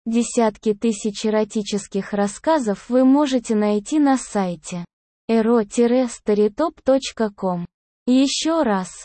Десятки тысяч эротических рассказов вы можете найти на сайте ero-storytop.com. Еще раз,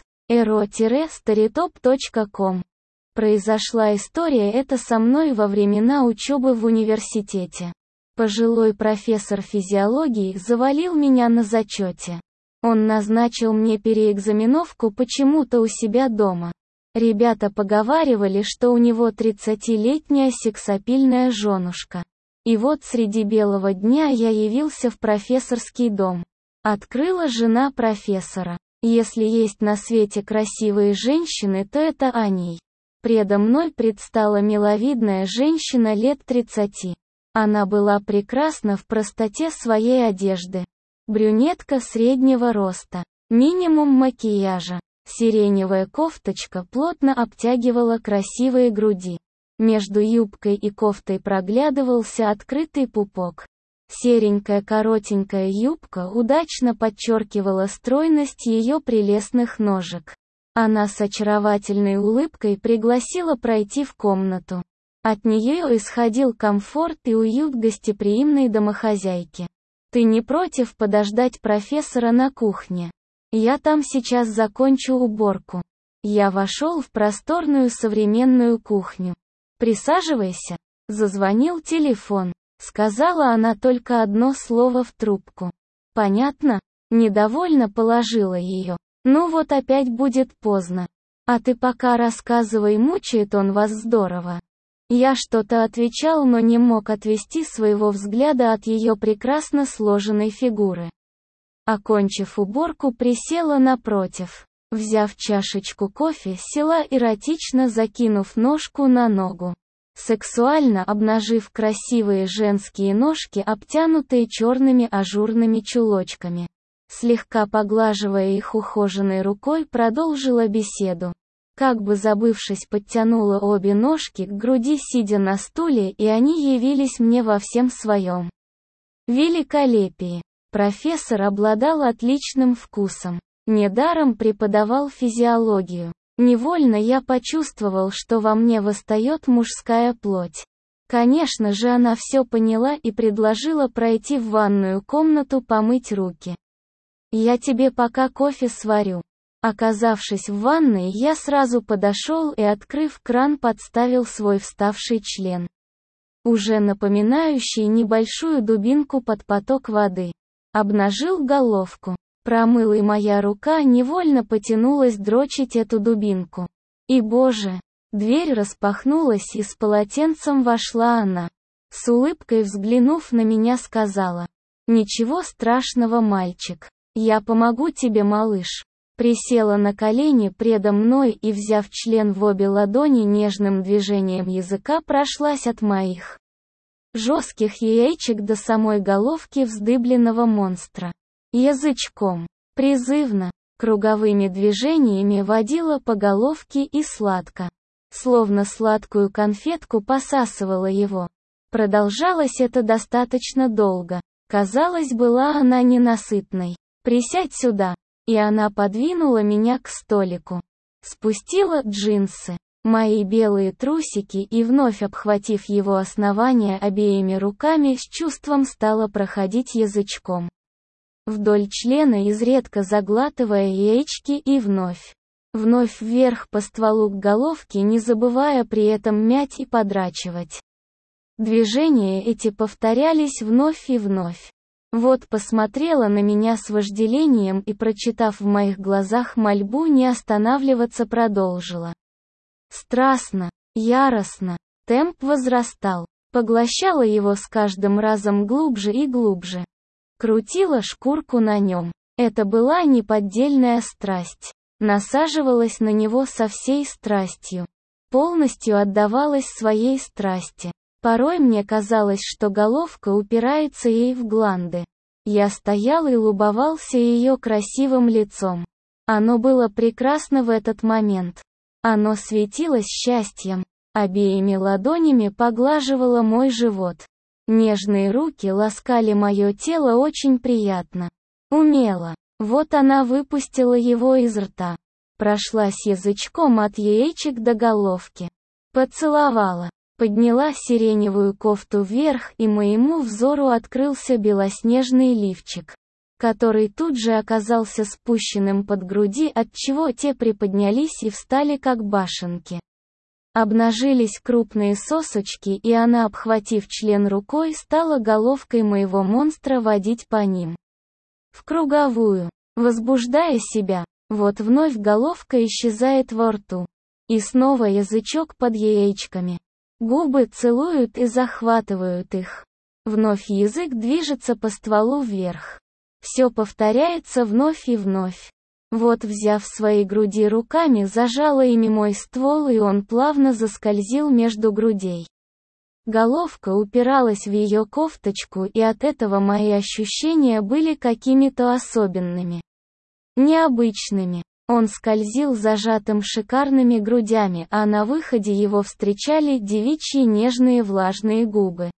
ero-storytop.com. Произошла история эта со мной во времена учебы в университете. Пожилой профессор физиологии завалил меня на зачете. Он назначил мне переэкзаменовку почему-то у себя дома. Ребята поговаривали, что у него 30-летняя сексапильная женушка. И вот среди белого дня я явился в профессорский дом. Открыла жена профессора. Если есть на свете красивые женщины, то это они. Предо мной предстала миловидная женщина лет 30. Она была прекрасна в простоте своей одежды. Брюнетка среднего роста. Минимум макияжа. Сиреневая кофточка плотно обтягивала красивые груди. Между юбкой и кофтой проглядывался открытый пупок. Серенькая коротенькая юбка удачно подчеркивала стройность ее прелестных ножек. Она с очаровательной улыбкой пригласила пройти в комнату. От нее исходил комфорт и уют гостеприимной домохозяйки. «Ты не против подождать профессора на кухне? Я там сейчас закончу уборку». Я вошел в просторную современную кухню. «Присаживайся». Зазвонил телефон. Сказала она только одно слово в трубку. «Понятно?» Недовольно положила ее. «Ну вот опять будет поздно. А ты пока рассказывай, мучает он вас здорово». Я что-то отвечал, но не мог отвести своего взгляда от ее прекрасно сложенной фигуры. Окончив уборку, присела напротив. Взяв чашечку кофе, села эротично, закинув ножку на ногу. Сексуально обнажив красивые женские ножки, обтянутые черными ажурными чулочками. Слегка поглаживая их ухоженной рукой, продолжила беседу. Как бы забывшись, подтянула обе ножки к груди, сидя на стуле, и они явились мне во всем своем великолепии. Профессор обладал отличным вкусом. Недаром преподавал физиологию. Невольно я почувствовал, что во мне восстает мужская плоть. Конечно же, она все поняла и предложила пройти в ванную комнату помыть руки. «Я тебе пока кофе сварю». Оказавшись в ванной, я сразу подошел и, открыв кран, подставил свой вставший член, уже напоминающий небольшую дубинку под поток воды. Обнажил головку. Промыл, и моя рука невольно потянулась дрочить эту дубинку. И боже! Дверь распахнулась, и с полотенцем вошла она. С улыбкой взглянув на меня, сказала: «Ничего страшного, мальчик. Я помогу тебе, малыш». Присела на колени предо мной и, взяв член в обе ладони, нежным движением языка прошлась от моих жестких яичек до самой головки вздыбленного монстра. Язычком, призывно, круговыми движениями водила по головке и сладко, словно сладкую конфетку, посасывала его. Продолжалось это достаточно долго. Казалось, была она ненасытной. «Присядь сюда». И она подвинула меня к столику. Спустила джинсы, мои белые трусики, и, вновь обхватив его основание обеими руками, с чувством стала проходить язычком вдоль члена, изредка заглатывая яички, и вновь вверх по стволу к головке, не забывая при этом мять и подрачивать. Движения эти повторялись вновь и вновь. Вот посмотрела на меня с вожделением и, прочитав в моих глазах мольбу не останавливаться, продолжила. Страстно, яростно, темп возрастал, поглощала его с каждым разом глубже и глубже. Крутила шкурку на нем. Это была неподдельная страсть. Насаживалась на него со всей страстью. Полностью отдавалась своей страсти. Порой мне казалось, что головка упирается ей в гланды. Я стоял и любовался ее красивым лицом. Оно было прекрасно в этот момент. Оно светилось счастьем. Обеими ладонями поглаживало мой живот. Нежные руки ласкали мое тело очень приятно. Умело. Вот она выпустила его из рта. Прошлась язычком от яичек до головки. Поцеловала. Подняла сиреневую кофту вверх, и моему взору открылся белоснежный лифчик, который тут же оказался спущенным под груди, отчего те приподнялись и встали как башенки. Обнажились крупные сосочки, и она, обхватив член рукой, стала головкой моего монстра водить по ним. В круговую, возбуждая себя. Вот вновь головка исчезает во рту. И снова язычок под яичками. Губы целуют и захватывают их. Вновь язык движется по стволу вверх. Все повторяется вновь и вновь. Вот, взяв свои груди руками, зажала ими мой ствол, и он плавно заскользил между грудей. Головка упиралась в ее кофточку, и от этого мои ощущения были какими-то особенными. Необычными. Он скользил зажатым шикарными грудями, а на выходе его встречали девичьи нежные влажные губы.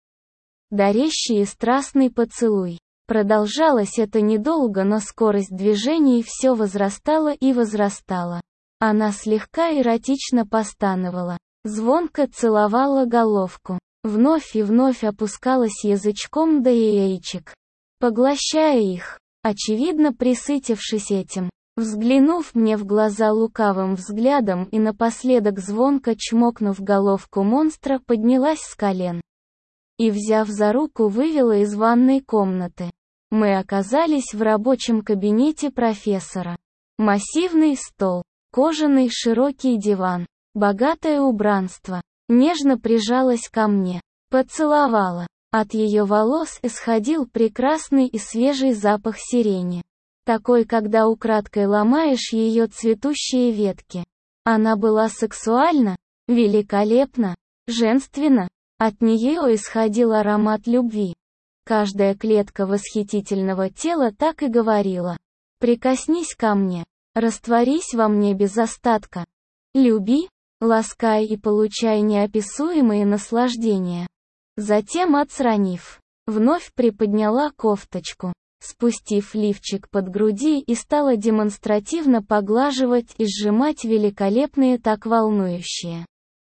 Дарящий страстный поцелуй. Продолжалось это недолго, но скорость движений все возрастала и возрастала. Она слегка эротично постановала. Звонко целовала головку. Вновь и вновь опускалась язычком до яичек, поглощая их, очевидно присытившись этим. Взглянув мне в глаза лукавым взглядом и напоследок звонко чмокнув головку монстра, поднялась с колен. И, взяв за руку, вывела из ванной комнаты. Мы оказались в рабочем кабинете профессора. Массивный стол, кожаный широкий диван, богатое убранство. Нежно прижалась ко мне, поцеловала. От ее волос исходил прекрасный и свежий запах сирени. Такой, когда украдкой ломаешь ее цветущие ветки. Она была сексуальна, великолепна, женственна. От нее исходил аромат любви. Каждая клетка восхитительного тела так и говорила: «Прикоснись ко мне, растворись во мне без остатка. Люби, ласкай и получай неописуемые наслаждения». Затем, отстранив, вновь приподняла кофточку, спустив лифчик под груди, и стала демонстративно поглаживать и сжимать великолепные, так волнующие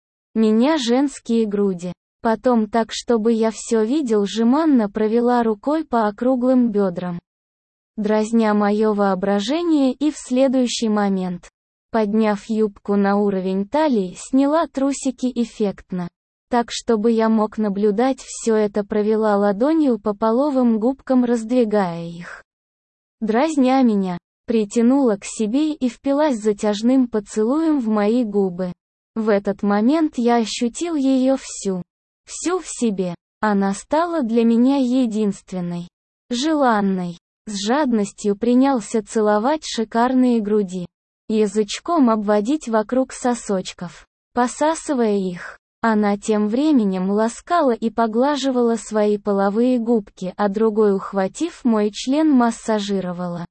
меня женские груди. Потом, так чтобы я все видел, жеманно провела рукой по округлым бедрам, дразня мое воображение, и в следующий момент, подняв юбку на уровень талии, сняла трусики эффектно. Так, чтобы я мог наблюдать все это, провела ладонью по половым губкам, раздвигая их. Дразня меня, притянула к себе и впилась затяжным поцелуем в мои губы. В этот момент я ощутил ее всю в себе. Она стала для меня единственной, желанной. С жадностью принялся целовать шикарные груди, язычком обводить вокруг сосочков, посасывая их. Она тем временем ласкала и поглаживала свои половые губки, а другой, ухватив мой член, массажировала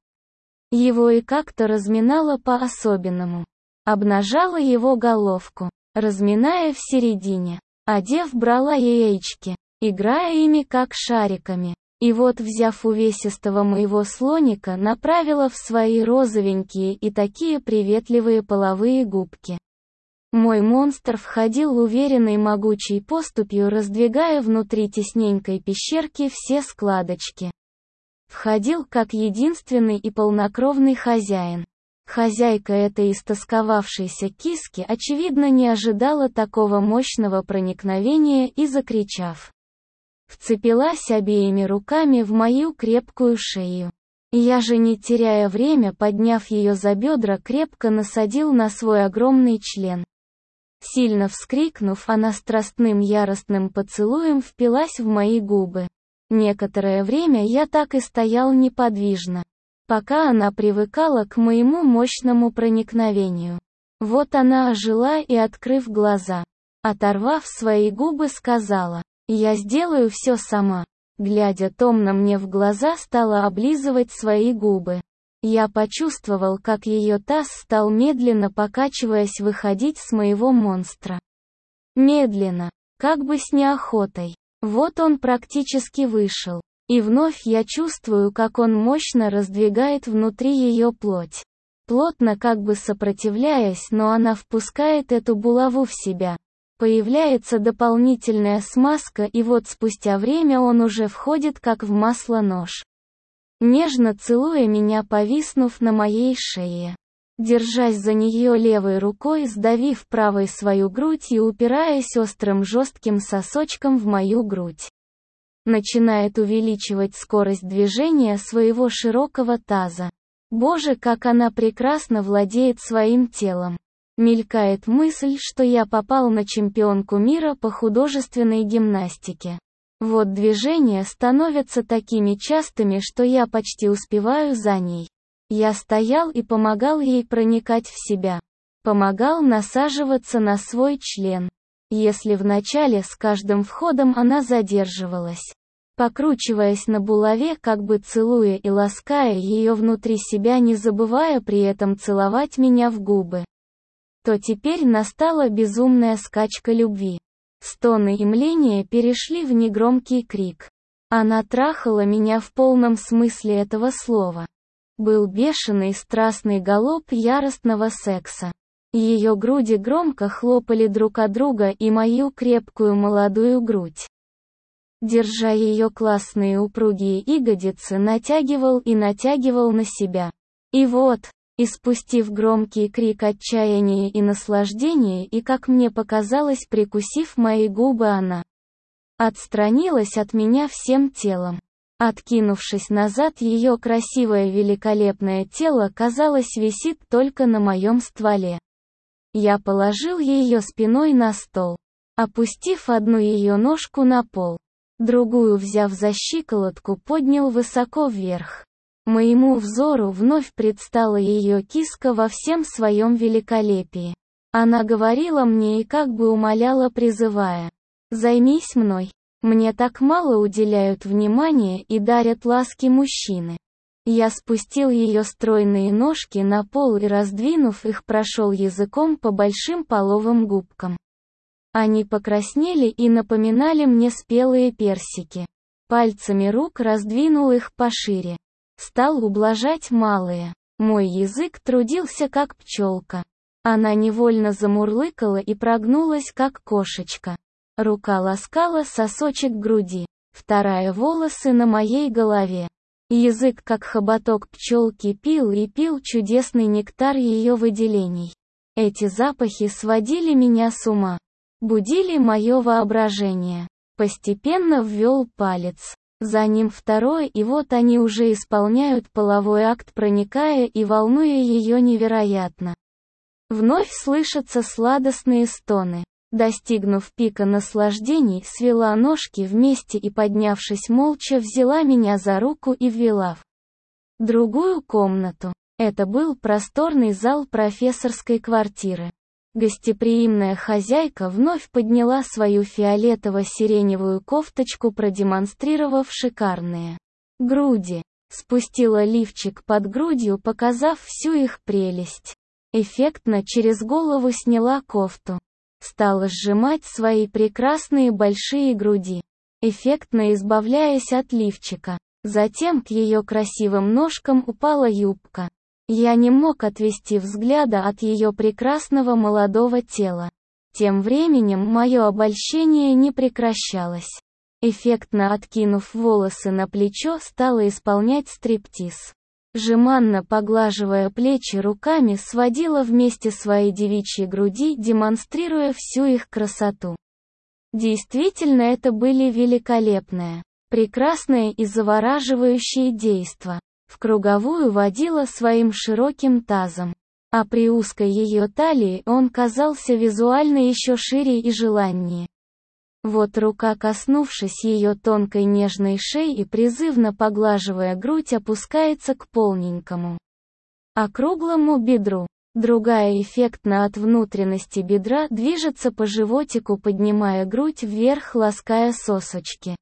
его и как-то разминала по-особенному. Обнажала его головку, разминая в середине. Одев, брала яички, играя ими как шариками. И вот, взяв увесистого моего слоника, направила в свои розовенькие и такие приветливые половые губки. Мой монстр входил уверенной могучей поступью, раздвигая внутри тесненькой пещерки все складочки. Входил как единственный и полнокровный хозяин. Хозяйка этой истосковавшейся киски, очевидно, не ожидала такого мощного проникновения и, закричав, вцепилась обеими руками в мою крепкую шею. Я же, не теряя время, подняв ее за бедра, крепко насадил на свой огромный член. Сильно вскрикнув, она страстным яростным поцелуем впилась в мои губы. Некоторое время я так и стоял неподвижно, пока она привыкала к моему мощному проникновению. Вот она ожила и, открыв глаза, оторвав свои губы, сказала: «Я сделаю все сама». Глядя томно мне в глаза, стала облизывать свои губы. Я почувствовал, как ее таз стал, медленно покачиваясь, выходить с моего монстра. Медленно, как бы с неохотой. Вот он практически вышел. И вновь я чувствую, как он мощно раздвигает внутри ее плоть. Плотно, как бы сопротивляясь, но она впускает эту булаву в себя. Появляется дополнительная смазка, и вот спустя время он уже входит как в масло нож. Нежно целуя меня, повиснув на моей шее. Держась за нее левой рукой, сдавив правой свою грудь и упираясь острым жестким сосочком в мою грудь. Начинает увеличивать скорость движения своего широкого таза. Боже, как она прекрасно владеет своим телом. Мелькает мысль, что я попал на чемпионку мира по художественной гимнастике. Вот движения становятся такими частыми, что я почти успеваю за ней. Я стоял и помогал ей проникать в себя. Помогал насаживаться на свой член. Если вначале с каждым входом она задерживалась, покручиваясь на булаве, как бы целуя и лаская ее внутри себя, не забывая при этом целовать меня в губы, то теперь настала безумная скачка любви. Стоны и мления перешли в негромкий крик. Она трахала меня в полном смысле этого слова. Был бешеный страстный галоп яростного секса. Ее груди громко хлопали друг от друга и мою крепкую молодую грудь. Держа ее классные упругие ягодицы, натягивал и натягивал на себя. И вот, испустив громкий крик отчаяния и наслаждения и, как мне показалось, прикусив мои губы, она отстранилась от меня всем телом. Откинувшись назад, ее красивое великолепное тело, казалось, висит только на моем стволе. Я положил ее спиной на стол, опустив одну ее ножку на пол, другую, взяв за щиколотку, поднял высоко вверх. Моему взору вновь предстала ее киска во всем своем великолепии. Она говорила мне и как бы умоляла, призывая: «Займись мной. Мне так мало уделяют внимания и дарят ласки мужчины». Я спустил ее стройные ножки на пол и, раздвинув их, прошел языком по большим половым губкам. Они покраснели и напоминали мне спелые персики. Пальцами рук раздвинул их пошире. Стал ублажать малые. Мой язык трудился как пчелка. Она невольно замурлыкала и прогнулась как кошечка. Рука ласкала сосочек груди, вторая волосы на моей голове. Язык, как хоботок пчелки, пил и пил чудесный нектар ее выделений. Эти запахи сводили меня с ума, будили мое воображение. Постепенно ввел палец, за ним второй, и вот они уже исполняют половой акт, проникая и волнуя ее невероятно. Вновь слышатся сладостные стоны. Достигнув пика наслаждений, свела ножки вместе и, поднявшись молча, взяла меня за руку и ввела в другую комнату. Это был просторный зал профессорской квартиры. Гостеприимная хозяйка вновь подняла свою фиолетово-сиреневую кофточку, продемонстрировав шикарные груди. Спустила лифчик под грудью, показав всю их прелесть. Эффектно через голову сняла кофту. Стала сжимать свои прекрасные большие груди, эффектно избавляясь от лифчика. Затем к ее красивым ножкам упала юбка. Я не мог отвести взгляда от ее прекрасного молодого тела. Тем временем мое обольщение не прекращалось. Эффектно откинув волосы на плечо, стала исполнять стриптиз. Жеманно поглаживая плечи руками, сводила вместе свои девичьи груди, демонстрируя всю их красоту. Действительно, это были великолепные, прекрасные и завораживающие действа. В круговую водила своим широким тазом, а при узкой ее талии он казался визуально еще шире и желаннее. Вот рука, коснувшись ее тонкой нежной шеи и призывно поглаживая грудь, опускается к полненькому, округлому бедру. Другая эффектно от внутренности бедра движется по животику, поднимая грудь вверх, лаская сосочки.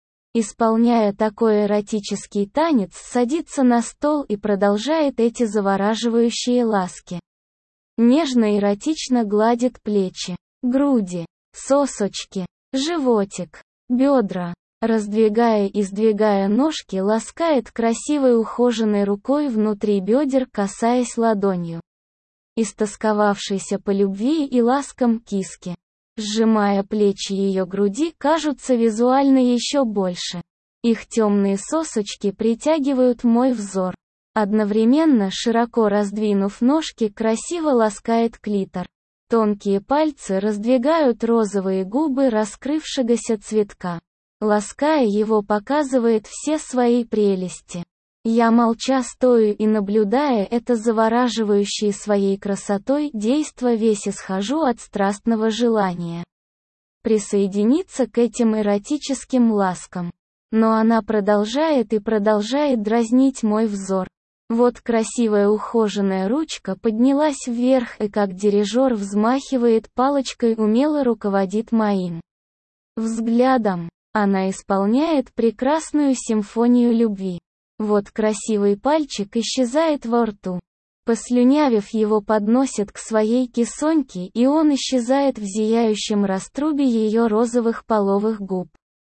Исполняя такой эротический танец, садится на стол и продолжает эти завораживающие ласки. Нежно эротично гладит плечи, груди, сосочки, животик, бедра. Раздвигая и сдвигая ножки, ласкает красивой ухоженной рукой внутри бедер, касаясь ладонью истосковавшейся по любви и ласкам киски. Сжимая плечи ее груди, кажутся визуально еще больше. Их темные сосочки притягивают мой взор. Одновременно, широко раздвинув ножки, красиво ласкает клитор. Тонкие пальцы раздвигают розовые губы раскрывшегося цветка. Лаская его, показывает все свои прелести. Я молча стою и, наблюдая это завораживающее своей красотой действо, весь исхожу от страстного желания присоединиться к этим эротическим ласкам. Но она продолжает и продолжает дразнить мой взор. Вот красивая ухоженная ручка поднялась вверх и как дирижер взмахивает палочкой, умело руководит моим взглядом. Она исполняет прекрасную симфонию любви. Вот красивый пальчик исчезает во рту. Послюнявив его, подносит к своей кисоньке, и он исчезает в зияющем раструбе ее розовых половых губ.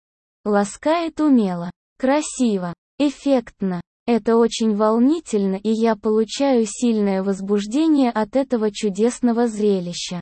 Ласкает умело, красиво, эффектно. Это очень волнительно, и я получаю сильное возбуждение от этого чудесного зрелища.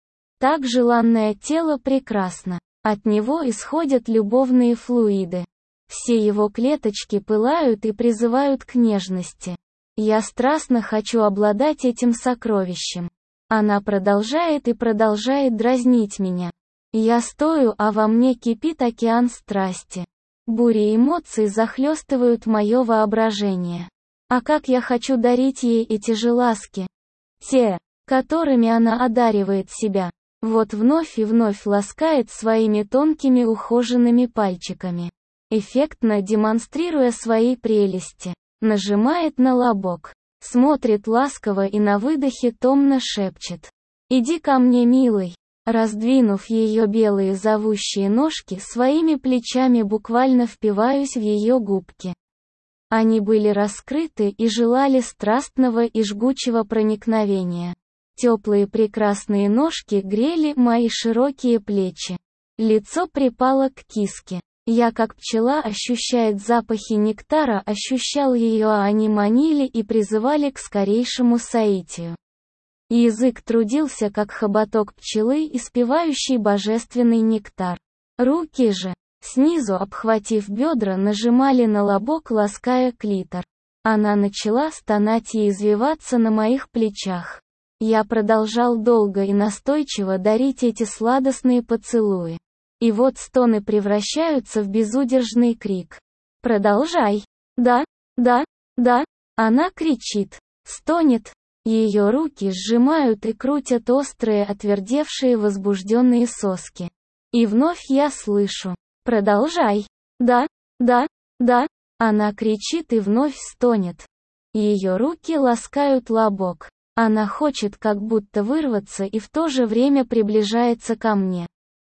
Так желанное тело прекрасно. От него исходят любовные флуиды. Все его клеточки пылают и призывают к нежности. Я страстно хочу обладать этим сокровищем. Она продолжает и продолжает дразнить меня. Я стою, а во мне кипит океан страсти. Бури эмоций захлестывают мое воображение. А как я хочу дарить ей эти же ласки. Те, которыми она одаривает себя. Вот вновь и вновь ласкает своими тонкими ухоженными пальчиками. Эффектно демонстрируя свои прелести. Нажимает на лобок. Смотрит ласково и на выдохе томно шепчет. «Иди ко мне, милый». Раздвинув ее белые зовущие ножки, своими плечами буквально впиваюсь в ее губки. Они были раскрыты и желали страстного и жгучего проникновения. Теплые прекрасные ножки грели мои широкие плечи. Лицо припало к киске. Я, как пчела ощущает запахи нектара, ощущал ее, а они манили и призывали к скорейшему соитию. Язык трудился, как хоботок пчелы, испевающий божественный нектар. Руки же, снизу обхватив бедра, нажимали на лобок, лаская клитор. Она начала стонать и извиваться на моих плечах. Я продолжал долго и настойчиво дарить эти сладостные поцелуи. И вот стоны превращаются в безудержный крик. «Продолжай! Да, да, да!» Она кричит, стонет. Ее руки сжимают и крутят острые, отвердевшие, возбужденные соски. И вновь я слышу: «Продолжай! Да, да, да!» Она кричит и вновь стонет. Ее руки ласкают лобок. Она хочет как будто вырваться и в то же время приближается ко мне.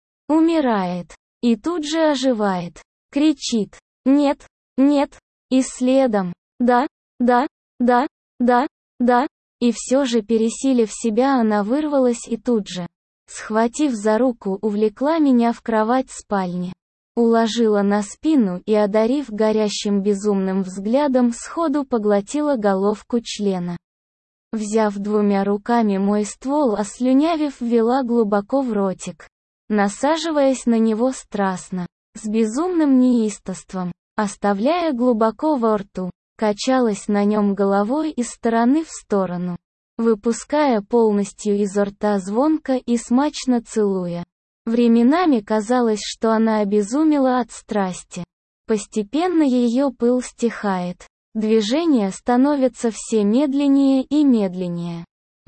Умирает. И тут же оживает. Кричит: «Нет, нет!» И следом: «Да, да, да, да, да!» И все же, пересилив себя, она вырвалась и тут же, схватив за руку, увлекла меня в кровать спальни. Уложила на спину и, одарив горящим безумным взглядом, сходу поглотила головку члена. Взяв двумя руками мой ствол, ослюнявив, ввела глубоко в ротик, насаживаясь на него страстно, с безумным неистовством, оставляя глубоко во рту, качалась на нем головой из стороны в сторону, выпуская полностью изо рта звонко и смачно целуя. Временами казалось, что она обезумела от страсти. Постепенно ее пыл стихает. Движения становятся все медленнее и медленнее.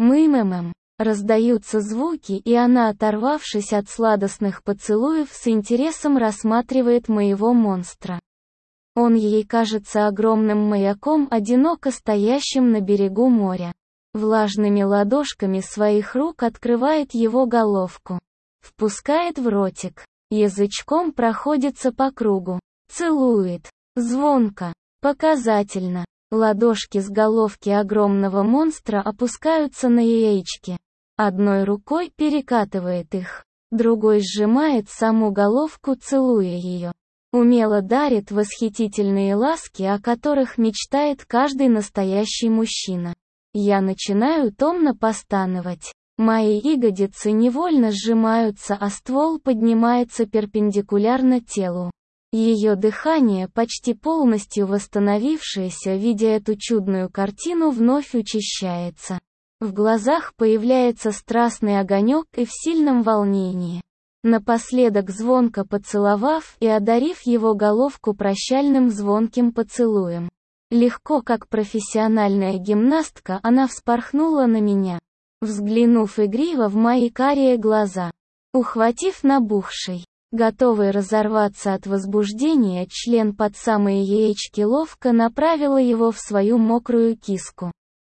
Раздаются звуки, и она, оторвавшись от сладостных поцелуев, с интересом рассматривает моего монстра. Он ей кажется огромным маяком, одиноко стоящим на берегу моря. Влажными ладошками своих рук открывает его головку. Впускает в ротик. Язычком проходится по кругу. Целует. Звонко. Показательно. Ладошки с головки огромного монстра опускаются на яички. Одной рукой перекатывает их. Другой сжимает саму головку, целуя ее. Умело дарит восхитительные ласки, о которых мечтает каждый настоящий мужчина. Я начинаю томно постановать. Мои ягодицы невольно сжимаются, а ствол поднимается перпендикулярно телу. Ее дыхание, почти полностью восстановившееся, видя эту чудную картину, вновь учащается. В глазах появляется страстный огонек и в сильном волнении. Напоследок, звонко поцеловав и одарив его головку прощальным звонким поцелуем. Легко, как профессиональная гимнастка, она вспорхнула на меня, взглянув игриво в мои карие глаза. Ухватив набухший, готовый разорваться от возбуждения член под самые яички, ловко направила его в свою мокрую киску.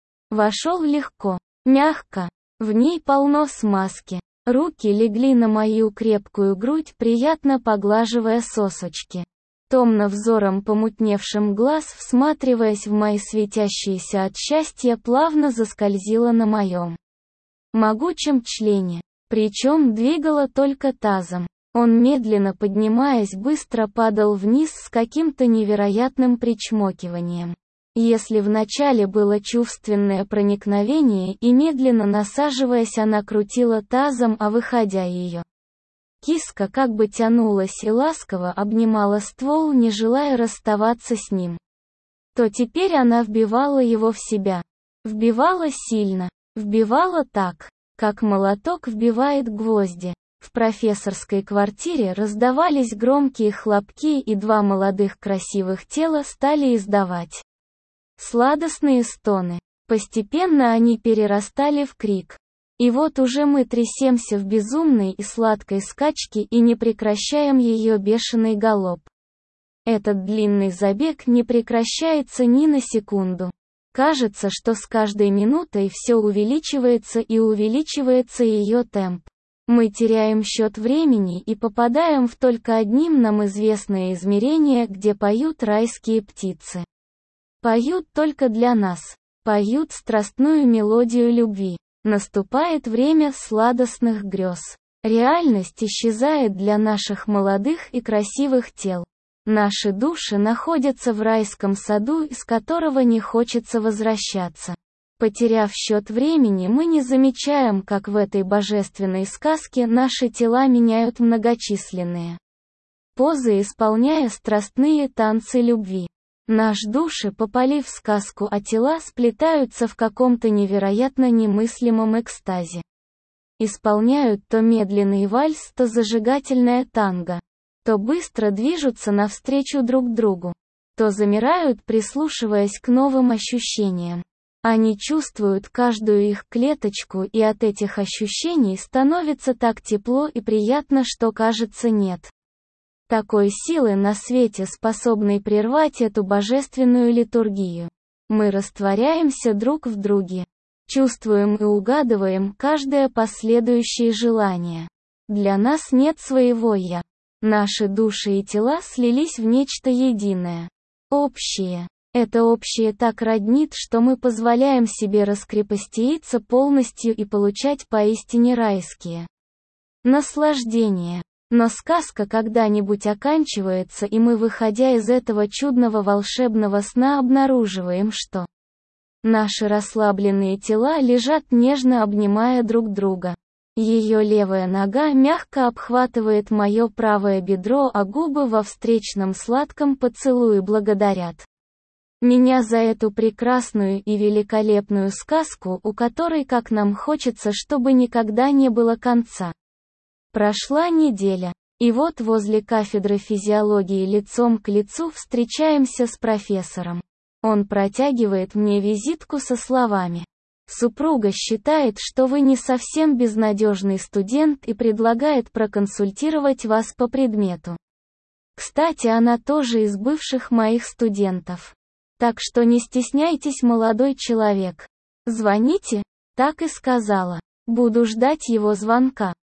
Вошел легко, мягко, в ней полно смазки. Руки легли на мою крепкую грудь, приятно поглаживая сосочки. Томно взором помутневшим глаз, всматриваясь в мои светящиеся от счастья, плавно заскользила на моем могучем члене. Причем двигала только тазом. Он, медленно поднимаясь, быстро падал вниз с каким-то невероятным причмокиванием. Если вначале было чувственное проникновение и, медленно насаживаясь, она крутила тазом, а выходя ее киска как бы тянулась и ласково обнимала ствол, не желая расставаться с ним, то теперь она вбивала его в себя. Вбивала сильно, вбивала так, как молоток вбивает гвозди. В профессорской квартире раздавались громкие хлопки, и два молодых красивых тела стали издавать сладостные стоны. Постепенно они перерастали в крик. И вот уже мы трясемся в безумной и сладкой скачке и не прекращаем ее бешеный галоп. Этот длинный забег не прекращается ни на секунду. Кажется, что с каждой минутой все увеличивается и увеличивается ее темп. Мы теряем счет времени и попадаем в только одним нам известное измерение, где поют райские птицы. Поют только для нас. Поют страстную мелодию любви. Наступает время сладостных грез. Реальность исчезает для наших молодых и красивых тел. Наши души находятся в райском саду, из которого не хочется возвращаться. Потеряв счет времени, мы не замечаем, как в этой божественной сказке наши тела меняют многочисленные позы, исполняя страстные танцы любви. Наши души, попали в сказку, а тела сплетаются в каком-то невероятно немыслимом экстазе. Исполняют то медленный вальс, то зажигательное танго. То быстро движутся навстречу друг другу. То замирают, прислушиваясь к новым ощущениям. Они чувствуют каждую их клеточку, и от этих ощущений становится так тепло и приятно, что, кажется, нет такой силы на свете, способной прервать эту божественную литургию. Мы растворяемся друг в друге. Чувствуем и угадываем каждое последующее желание. Для нас нет своего «я». Наши души и тела слились в нечто единое. Общее. Это общее так роднит, что мы позволяем себе раскрепоститься полностью и получать поистине райские наслаждения. Но сказка когда-нибудь оканчивается, и мы, выходя из этого чудного волшебного сна, обнаруживаем, что наши расслабленные тела лежат, нежно обнимая друг друга. Ее левая нога мягко обхватывает мое правое бедро, а губы во встречном сладком поцелуе благодарят меня за эту прекрасную и великолепную сказку, у которой, как нам хочется, чтобы никогда не было конца. Прошла неделя, и вот возле кафедры физиологии лицом к лицу встречаемся с профессором. Он протягивает мне визитку со словами: «Супруга считает, что вы не совсем безнадежный студент и предлагает проконсультировать вас по предмету. Кстати, она тоже из бывших моих студентов. Так что не стесняйтесь, молодой человек. Звоните». Так и сказала. Буду ждать его звонка.